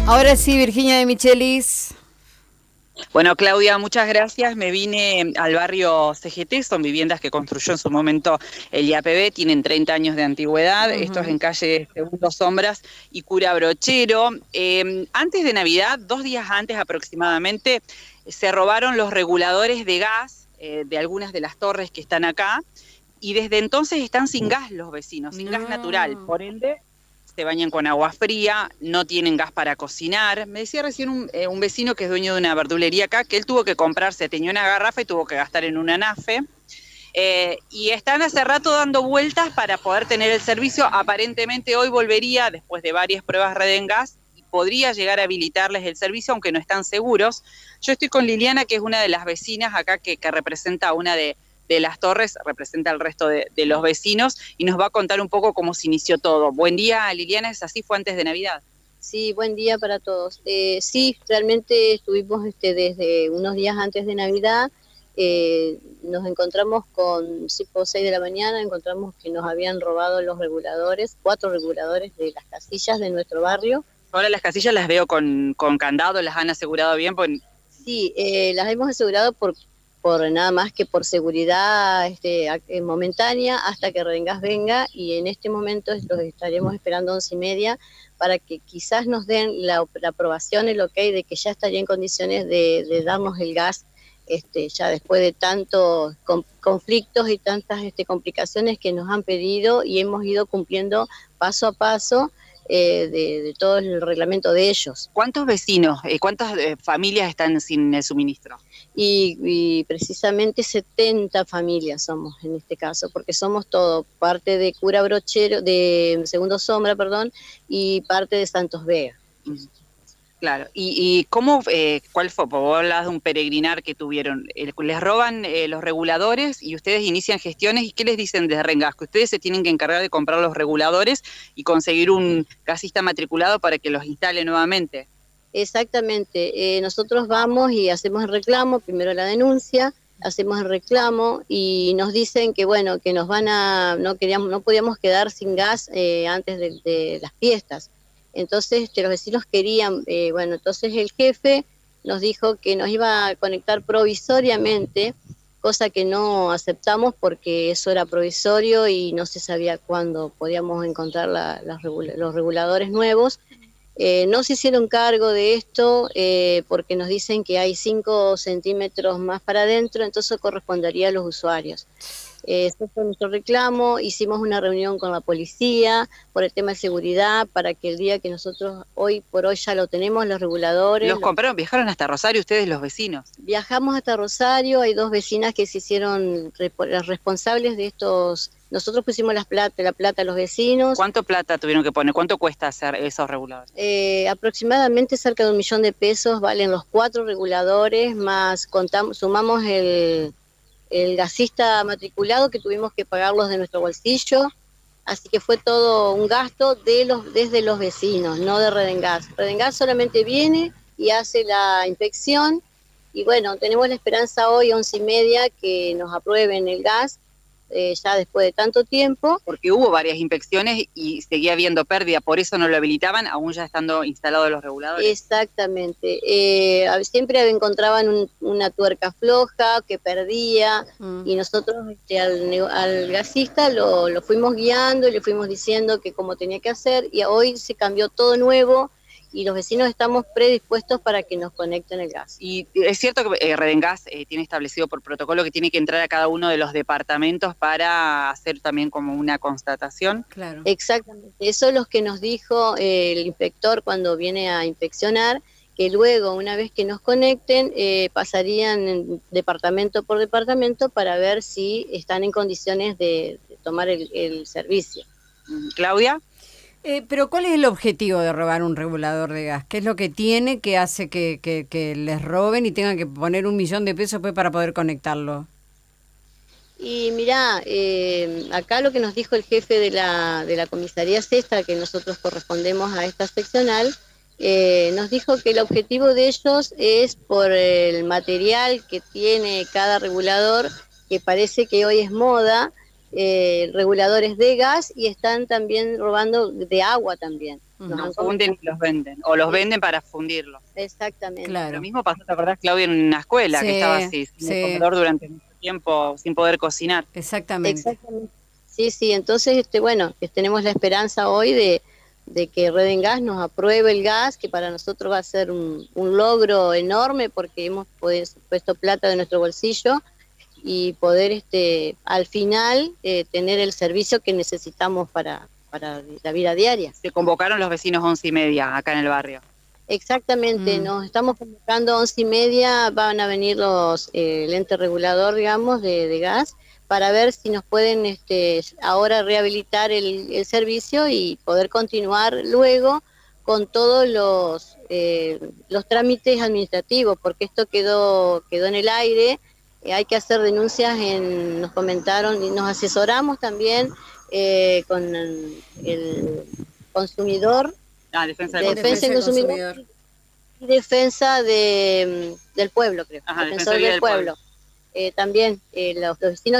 Ahora sí, Virginia de Michelis. Bueno, Claudia, muchas gracias. Me vine al barrio CGT, son viviendas que construyó en su momento el IAPB, tienen 30 años de antigüedad. Esto es Ujú. en calle Segundo Sombras y Cura Brochero. Antes de Navidad, 2 días antes aproximadamente, se robaron los reguladores de gas de algunas de las torres que están acá y desde entonces están sin gas los vecinos, sin gas natural. No. Por ende, se bañan con agua fría, no tienen gas para cocinar. Me decía recién un vecino que es dueño de una verdulería acá, que él tuvo que comprarse, tenía una garrafa y tuvo que gastar en una nafe. Y están hace rato dando vueltas para poder tener el servicio. Aparentemente hoy volvería, después de varias pruebas Redengas, y podría llegar a habilitarles el servicio, aunque no están seguros. Yo estoy con Liliana, que es una de las vecinas acá que representa una de las torres, representa al resto de los vecinos, y nos va a contar un poco cómo se inició todo. Buen día, Liliana, ¿es así? ¿Fue antes de Navidad? Sí, buen día para todos. Sí, realmente estuvimos desde unos días antes de Navidad. Nos encontramos con tipo 6 de la mañana, encontramos que nos habían robado los reguladores, 4 reguladores de las casillas de nuestro barrio. Ahora las casillas las veo con candado, las han asegurado bien. Sí, las hemos asegurado por nada más que por seguridad momentánea hasta que Rengas venga, y en este momento los estaremos esperando 11:30 para que quizás nos den la aprobación, el ok de que ya estaría en condiciones de darnos el gas, ya después de tantos conflictos y tantas complicaciones que nos han pedido, y hemos ido cumpliendo paso a paso de todo el reglamento de ellos. ¿Cuántos vecinos, cuántas familias están sin el suministro? Y precisamente 70 familias somos en este caso, porque somos todo, parte de Cura Brochero, de Segundo Sombra, perdón, y parte de Santos Vega. Claro, y cómo, cuál fue, vos hablabas de un peregrinar que tuvieron, les roban los reguladores y ustedes inician gestiones, ¿y qué les dicen desde Rengas? Que ustedes se tienen que encargar de comprar los reguladores y conseguir un gasista matriculado para que los instale nuevamente. Exactamente, nosotros vamos y hacemos el reclamo, primero la denuncia, hacemos el reclamo y nos dicen que bueno, que nos no podíamos quedar sin gas antes de las fiestas. Entonces los vecinos querían, entonces el jefe nos dijo que nos iba a conectar provisoriamente, cosa que no aceptamos porque eso era provisorio y no se sabía cuándo podíamos encontrar los reguladores nuevos. No se hicieron cargo de esto porque nos dicen que hay 5 centímetros más para adentro, entonces correspondería a los usuarios. Ese fue nuestro reclamo, hicimos una reunión con la policía por el tema de seguridad para que el día que nosotros hoy por hoy ya lo tenemos, los reguladores. ¿Los compraron, viajaron hasta Rosario ustedes, los vecinos? Viajamos hasta Rosario, hay 2 vecinas que se hicieron las responsables de estos. Nosotros pusimos la plata a los vecinos. ¿Cuánto plata tuvieron que poner? ¿Cuánto cuesta hacer esos reguladores? Aproximadamente cerca de $1.000.000 valen los 4 reguladores, más sumamos el gasista matriculado que tuvimos que pagarlos de nuestro bolsillo, así que fue todo un gasto desde los vecinos, no de Redengas. Redengas solamente viene y hace la inspección, y bueno, tenemos la esperanza hoy, 11:30, que nos aprueben el gas, ya después de tanto tiempo. Porque hubo varias inspecciones y seguía habiendo pérdida, por eso no lo habilitaban, aún ya estando instalados los reguladores. Exactamente. Siempre encontraban una tuerca floja que perdía, y nosotros al gasista lo fuimos guiando y le fuimos diciendo que cómo tenía que hacer, y hoy se cambió todo nuevo y los vecinos estamos predispuestos para que nos conecten el gas. Y es cierto que Redengas tiene establecido por protocolo que tiene que entrar a cada uno de los departamentos para hacer también como una constatación. Claro. Exactamente, eso es lo que nos dijo el inspector cuando viene a inspeccionar, que luego, una vez que nos conecten, pasarían departamento por departamento para ver si están en condiciones de tomar el servicio. Claudia. Pero ¿cuál es el objetivo de robar un regulador de gas? ¿Qué es lo que tiene que hace que les roben y tengan que poner $1.000.000 pues, para poder conectarlo? Y mirá, acá lo que nos dijo el jefe de la comisaría sexta, que nosotros correspondemos a esta seccional, nos dijo que el objetivo de ellos es por el material que tiene cada regulador, que parece que hoy es moda, reguladores de gas, y están también robando de agua también. Nos No han funden y los venden, o los Sí. venden para fundirlos. Exactamente. Claro. Lo mismo pasó, ¿te acordás, Claudia, en una escuela Sí, que estaba así, sin el sí, comedor durante mucho tiempo, sin poder cocinar? exactamente. Exactamente. Sí, sí, entonces, bueno, que tenemos la esperanza hoy de que Reden Gas nos apruebe el gas, que para nosotros va a ser un logro enorme porque hemos puesto plata de nuestro bolsillo y poder al final tener el servicio que necesitamos para la vida diaria. Se convocaron los vecinos 11:30 acá en el barrio. Exactamente, nos estamos convocando 11:30, van a venir el ente regulador, digamos, de gas, para ver si nos pueden ahora rehabilitar el servicio y poder continuar luego con todos los trámites administrativos, porque esto quedó en el aire. Hay que hacer denuncias, nos comentaron y nos asesoramos también con el consumidor, Defensa de del defensa del consumidor y defensa del pueblo, creo. Ajá, Defensor Defensoría del del pueblo. También los vecinos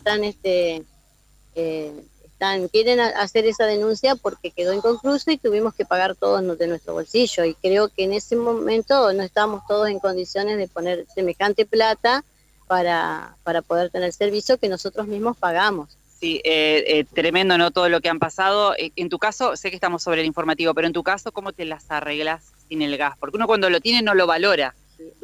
quieren hacer esa denuncia porque quedó inconcluso y tuvimos que pagar todos de nuestro bolsillo. Y creo que en ese momento no estábamos todos en condiciones de poner semejante plata para poder tener servicio que nosotros mismos pagamos. Sí, tremendo, ¿no? Todo lo que han pasado. En tu caso, sé que estamos sobre el informativo, pero en tu caso, ¿cómo te las arreglas sin el gas? Porque uno cuando lo tiene no lo valora.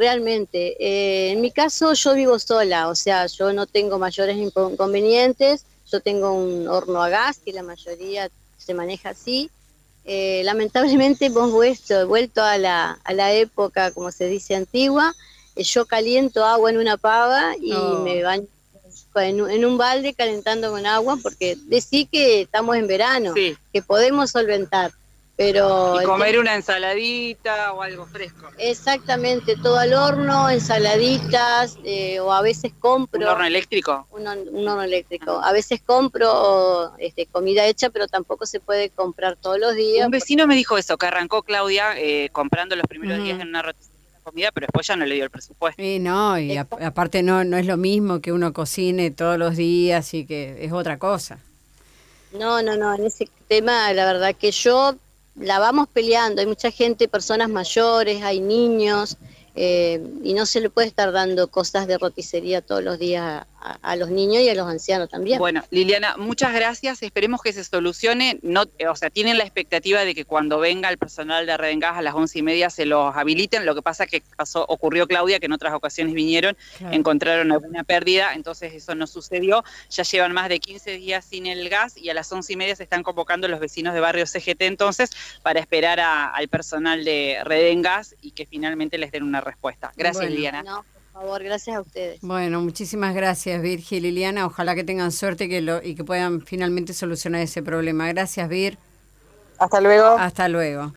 Realmente, en mi caso yo vivo sola, o sea, yo no tengo mayores inconvenientes, yo tengo un horno a gas, que la mayoría se maneja así. Lamentablemente hemos vuelto a la época, como se dice, antigua. Yo caliento agua en una pava y me baño en un balde calentando con agua, porque decí que estamos en verano, sí, que podemos solventar. Pero y comer una ensaladita o algo fresco. Exactamente, todo al horno, ensaladitas, o a veces compro... ¿Un horno eléctrico? Un horno eléctrico. A veces compro comida hecha, pero tampoco se puede comprar todos los días. Un vecino me dijo eso, que arrancó Claudia comprando los primeros días en una roticería de comida, pero después ya no le dio el presupuesto. Y no, y aparte no es lo mismo que uno cocine todos los días y que es otra cosa. No, en ese tema la verdad que la vamos peleando, hay mucha gente, personas mayores, hay niños, y no se le puede estar dando cosas de roticería todos los días a los niños y a los ancianos también. Bueno, Liliana, muchas gracias, esperemos que se solucione. No, o sea, tienen la expectativa de que cuando venga el personal de Reden Gas a las 11:30 se los habiliten. Lo que pasa que ocurrió, Claudia, que en otras ocasiones vinieron, claro, encontraron alguna pérdida, entonces eso no sucedió. Ya llevan más de 15 días sin el gas y a las 11:30 se están convocando los vecinos de barrio CGT entonces para esperar al personal de Reden Gas y que finalmente les den una respuesta. Gracias, bueno, Liliana. No, por favor, gracias a ustedes. Bueno, muchísimas gracias, Virgi y Liliana. Ojalá que tengan suerte y que puedan finalmente solucionar ese problema. Gracias, Vir. Hasta luego. Hasta luego.